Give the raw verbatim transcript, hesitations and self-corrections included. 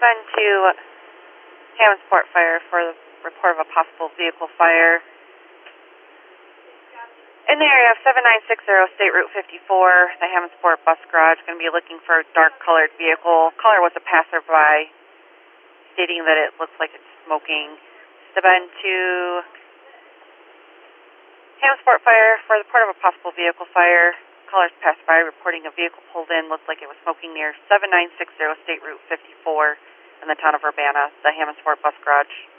Bend to Hammondsport Fire for the report of a possible vehicle fire. In the area of seven nine six zero State Route fifty-four, the Hammondsport Bus Garage, going to be looking for a dark-colored vehicle. Caller was a passerby, stating that it looks like it's smoking. Bend to Hammondsport Fire for the report of a possible vehicle fire. Callers passed by reporting a vehicle pulled in, looked like it was smoking near seven nine six zero State Route fifty-four in the town of Urbana, the Hammondsport Bus Garage.